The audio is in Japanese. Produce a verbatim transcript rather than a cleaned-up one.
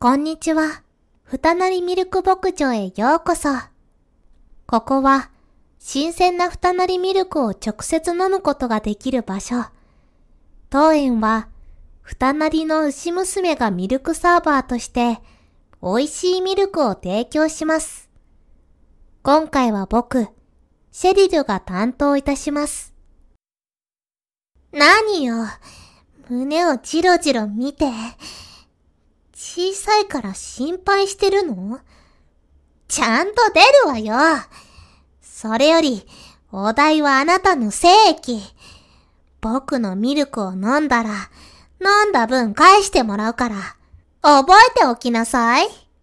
こんにちは。ふたなりミルク牧場へようこそ。ここは、新鮮なふたなりミルクを直接飲むことができる場所。当園は、ふたなりの牛娘がミルクサーバーとして、美味しいミルクを提供します。今回は僕、シェリルが担当いたします。何よ、胸をジロジロ見て。小さいから心配してるの？ちゃんと出るわよ。それより、お代はあなたの精液。僕のミルクを飲んだら、飲んだ分返してもらうから、覚えておきなさい。